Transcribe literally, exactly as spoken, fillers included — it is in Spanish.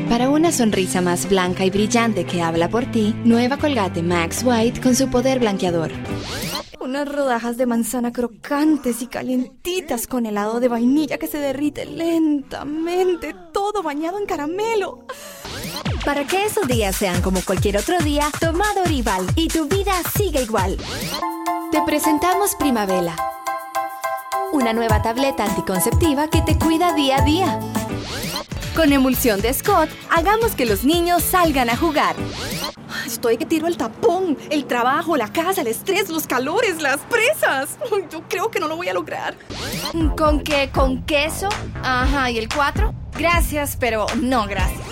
Para una sonrisa más blanca y brillante que habla por ti, nueva Colgate Max White con su poder blanqueador. Unas rodajas de manzana crocantes y calientitas con helado de vainilla que se derrite lentamente, todo bañado en caramelo. Para que esos días sean como cualquier otro día, toma Dorival y tu vida siga igual. Te presentamos Primavera, una nueva tableta anticonceptiva que te cuida día a día. Con emulsión de Scott, hagamos que los niños salgan a jugar. Estoy que tiro el tapón, el trabajo, la casa, el estrés, los calores, las presas. Yo creo que no lo voy a lograr. ¿Con qué? ¿Con queso? Ajá, ¿y el cuatro? Gracias, pero no gracias.